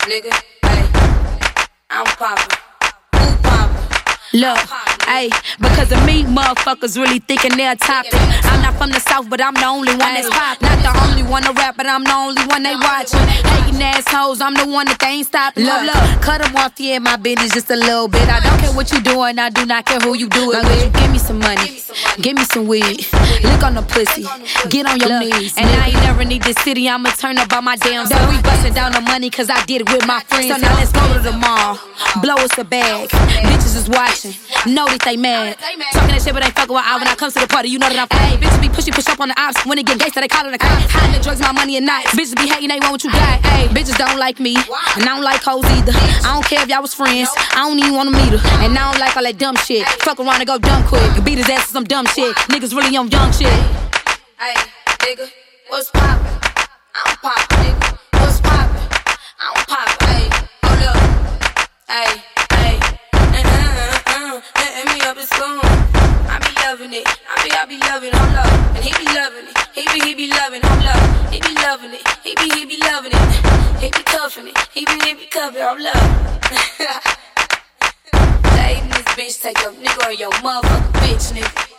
nigga. Hey, I'm poppin'. Who poppin'? Look, ayy, because of me, motherfuckers really thinking they're top it. I'm not from the South, but I'm the only one that's poppin'. Not the only one to rap, but I'm the only one they watchin'. Hating assholes, I'm the one that they ain't stoppin'. Look, cut them off, yeah, my business just a little bit. I don't care what you doing, I do not care who you do it with. Give me some money, give me some weed, lick on the pussy, get on your knees. And I ain't never need this city, I'ma turn up on my damn self. We bustin' down the money, cause I did it with my friends. So now let's go to the mall, blow us a bag. Bitches is watching. Know that they mad. Talking that shit, but they fuckin' with I. When I come to the party, you know that I'm fake. Bitches be push up on the ops. When it get gangsta, they callin' the cops. Hiding the drugs, my money and nights. Bitches be hating, they want what you got. Ay, bitches don't like me, and I don't like hoes either. I don't care if y'all was friends, I don't even wanna meet her. And I don't like all that dumb shit. Fuck around and go dumb quick. Beat his ass for some dumb shit. Niggas really on young shit. Hey, nigga, what's poppin'? I'm poppin', nigga. What's poppin'? I'm poppin'. Hey, hold up. Hey. Letting me up his song. I be loving it. I be loving it. Hold up. And he be loving it. He be loving it. Hold up. He be loving it. He be loving it. He be cuffing it. He be cuffing it. Hold up. Dating this bitch, take your nigga or your motherfucking bitch, nigga.